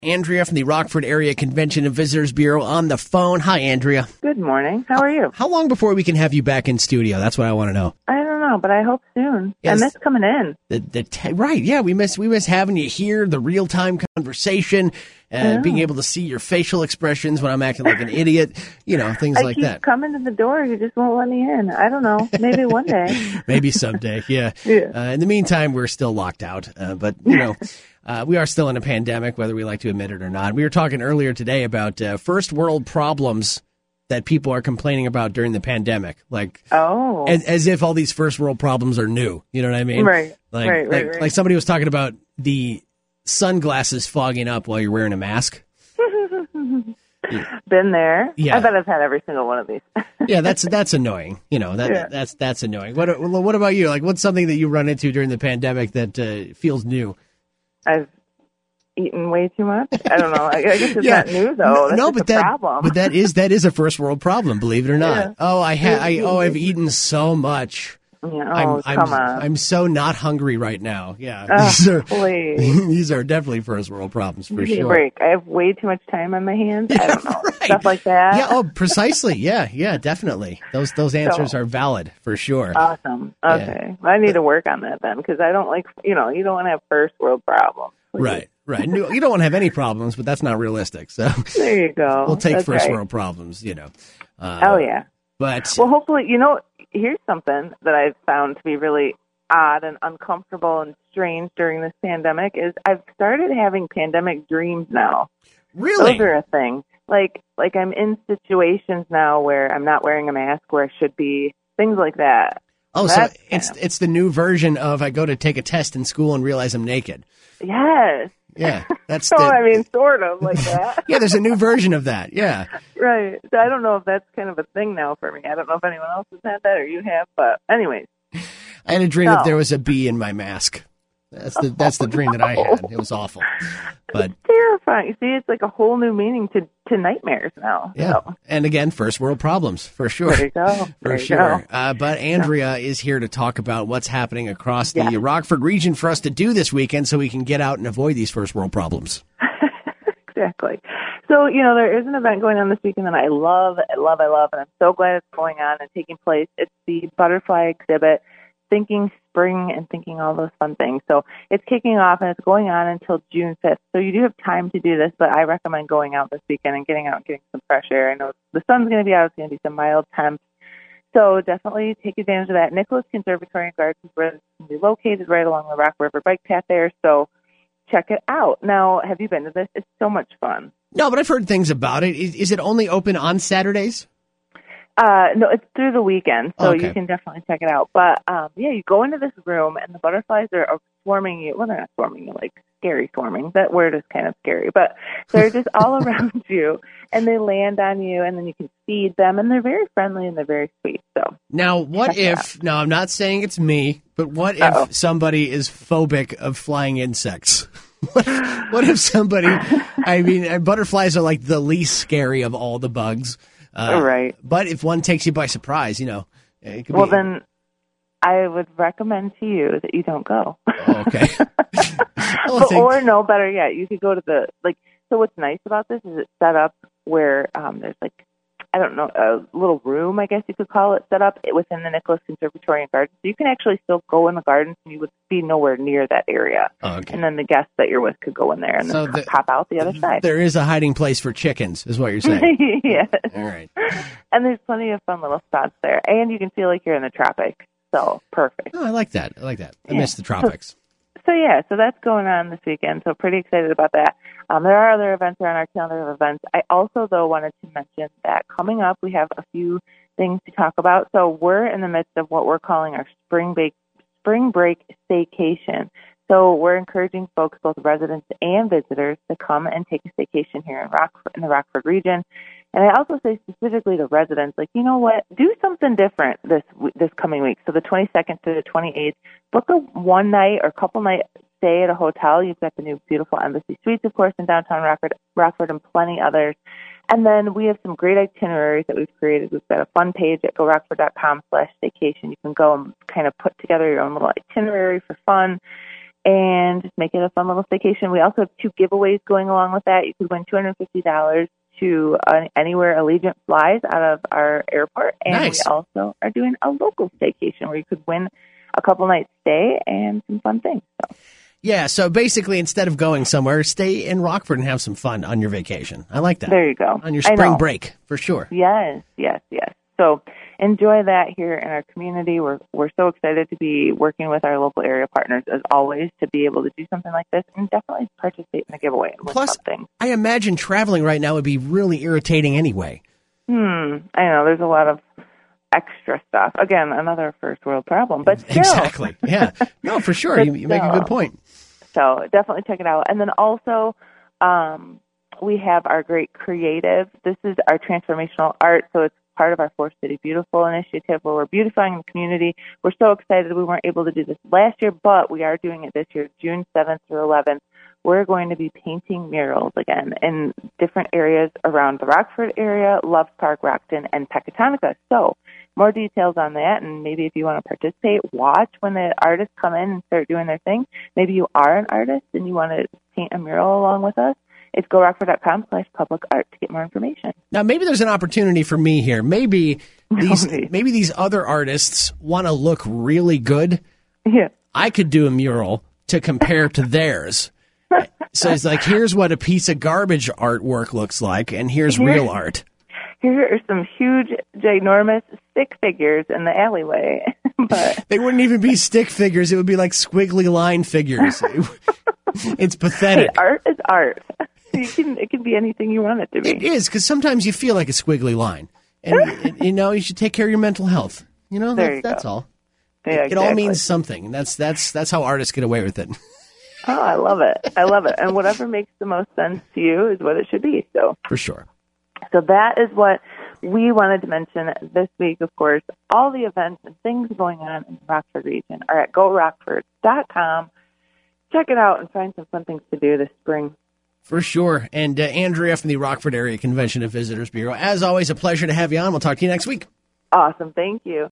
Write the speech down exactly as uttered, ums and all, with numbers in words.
Andrea from the Rockford Area Convention and Visitors Bureau on the phone. Hi, Andrea. Good morning. How are you? How long before we can have you back in studio? That's what I want to know. I don't know, but I hope soon. Yes. I miss coming in. The, the te- right, yeah, we miss we miss having you here, the real-time conversation, uh, being able to see your facial expressions when I'm acting like an idiot, you know, things I like keep that. coming to the door. You just won't let me in. I don't know. Maybe one day. Maybe someday, yeah. Yeah. Uh, in the meantime, we're still locked out, uh, but, you know, uh, we are still in a pandemic, whether we like to admit it or not. We were talking earlier today about uh, first world problems that people are complaining about during the pandemic, like Oh. as, as if all these first world problems are new. You know what I mean? Right. Like, right, right, like, right. like somebody was talking about the sunglasses fogging up while you're wearing a mask. Been there. Yeah. I bet I've had every single one of these. Yeah, that's that's annoying. You know, that Yeah. that's that's annoying. What what about you? Like, what's something that you run into during the pandemic that uh, feels new? I've eaten way too much. I don't know. I, I guess it's Yeah. not new, though. No, That's no, just but a that problem. but that is that is a first world problem. Believe it or not. Yeah. Oh, I ha- I oh I've eaten so much. Yeah, I'm, oh, I'm, come on. I'm so not hungry right now. Yeah, Oh, these are please. these are definitely first world problems for Give me a sure. break. I have way too much time on my hands. I don't know. Right. Stuff like that. Yeah, oh, precisely. Yeah, yeah, definitely. Those those answers So- are valid for sure. Awesome. Okay. Well, I need to work on that then, because I don't like, you know, you don't want to have first world problems. Please. Right, right. No, you don't want to have any problems, but that's not realistic. So There you go. we'll take That's first right. world problems, you know. Uh, Oh, yeah. But Well, hopefully, you know, here's something that I've found to be really odd and uncomfortable and strange during this pandemic is I've started having pandemic dreams now. really, Those are a thing. Like, like I'm in situations now where I'm not wearing a mask where I should be, things like that. oh, so That's it's kind it's the new version of I go to take a test in school and realize I'm naked. Yes. Yeah, that's So, the, I mean, sort of like that. yeah. There's a new version of that. Yeah. Right. So I don't know if that's kind of a thing now for me. I don't know if anyone else has had that or you have, but anyways. I had a dream No. that there was a bee in my mask. That's the that's the dream that I had. It was awful, but Terrifying. See, it's like a whole new meaning to, to nightmares now. yeah. So, And again, first world problems for sure. there you go. For There you sure. go. Uh, but Andrea is here to talk about what's happening across the Yeah. Rockford region for us to do this weekend so we can get out and avoid these first world problems. Exactly. So, you know, there is an event going on this weekend that I love, I love, I love, and I'm so glad it's going on and taking place. It's the butterfly exhibit, Thinking Spring and Thinking all those fun things. So it's kicking off and it's going on until June fifth. So you do have time to do this, but I recommend going out this weekend and getting out and getting some fresh air. I know the sun's going to be out. It's going to be some mild temps. So definitely take advantage of that. Nicholas Conservatory and Gardens is where it's going to be located, right along the Rock River bike path there. So check it out. Now, have you been to this? It's so much fun. No, but I've heard things about it. Is, is it only open on Saturdays? Uh, no, it's through the weekend, so Okay. you can definitely check it out. But, um, yeah, you go into this room, and the butterflies are, are swarming you. Well, they're not swarming you, like scary swarming. That word is kind of scary. But they're just all around you, and they land on you, and then you can feed them. And they're very friendly, and they're very sweet. So Now, what Check it if, now I'm not saying it's me, but what if Uh-oh. somebody is phobic of flying insects? What, what if somebody, I mean, uh, butterflies are like the least scary of all the bugs. Uh, Right. But if one takes you by surprise, you know, it could Well, be. then I would recommend to you that you don't go. Oh, okay. Well, But, thank- or no, better yet, you could go to the, like, so what's nice about this is it's set up where um, there's like, I don't know, a little room, I guess you could call it, set up within the Nicholas Conservatory and Gardens. So you can actually still go in the gardens and you would be nowhere near that area. Oh, okay. And then the guests that you're with could go in there and So then the- pop out the other side. There is a hiding place for chickens, is what you're saying. Yes. All right. And there's plenty of fun little spots there. And you can feel like you're in the tropics. So perfect. Oh, I like that. I like that. I Yeah. miss the tropics. So, yeah, so that's going on this weekend. So pretty excited about that. Um, there are other events around our calendar of events. I also, though, wanted to mention that coming up, we have a few things to talk about. So we're in the midst of what we're calling our spring break, spring break staycation. So we're encouraging folks, both residents and visitors, to come and take a staycation here in Rockford, in the Rockford region. And I also say specifically to residents, like, you know what, do something different this this coming week. So the twenty-second to the twenty-eighth, book a one night or couple night stay at a hotel. You've got the new beautiful Embassy Suites, of course, in downtown Rockford, Rockford and plenty others. And then we have some great itineraries that we've created. We've got a fun page at go rockford dot com slash staycation. You can go and kind of put together your own little itinerary for fun. and just make it a fun little staycation. We also have two giveaways going along with that. You could win two hundred fifty dollars to uh, anywhere Allegiant flies out of our airport. And nice. We also are doing a local staycation where you could win a couple nights stay and some fun things. So. Yeah, so basically instead of going somewhere, stay in Rockford and have some fun on your vacation. I like that. There you go. On your spring break, for sure. Yes, yes, yes. So enjoy that here in our community. We're we're so excited to be working with our local area partners, as always, to be able to do something like this and definitely participate in the giveaway. And Plus, something. I imagine traveling right now would be really irritating anyway. Hmm. I know. There's a lot of extra stuff. Again, another first world problem, but still. Exactly. Yeah. No, for sure. you, you make a good point. So definitely check it out. And then also, um, we have our great creative. This is our transformational art. So it's part of our Fourth City Beautiful initiative where we're beautifying the community. We're so excited we weren't able to do this last year, but we are doing it this year, June seventh through eleventh. We're going to be painting murals again in different areas around the Rockford area, Loves Park, Rockton, and Pecatonica. So more details on that, and maybe if you want to participate, watch when the artists come in and start doing their thing. Maybe you are an artist and you want to paint a mural along with us. It's go rockford dot com slash public art to get more information. Now, maybe there's an opportunity for me here. Maybe these maybe these other artists want to look really good. Yeah. I could do a mural to compare to theirs. So it's like, here's what a piece of garbage artwork looks like, and here's Here, real art. Here are some huge, ginormous stick figures in the alleyway. But they wouldn't even be stick figures. It would be like squiggly line figures. It's pathetic. Hey, art is art. You can, it can be anything you want it to be. It is, because sometimes you feel like a squiggly line. And, you know, you should take care of your mental health. You know, there that, you that's go. all. Yeah, it, exactly. It all means something. And that's, that's, that's how artists get away with it. Oh, I love it. I love it. And whatever makes the most sense to you is what it should be. So for sure. So that is what we wanted to mention this week. Of course, all the events and things going on in the Rockford region are at go rockford dot com. Check it out and find some fun things to do this spring. For sure. And uh, Andrea from the Rockford Area Convention and Visitors Bureau, as always, a pleasure to have you on. We'll talk to you next week. Awesome. Thank you.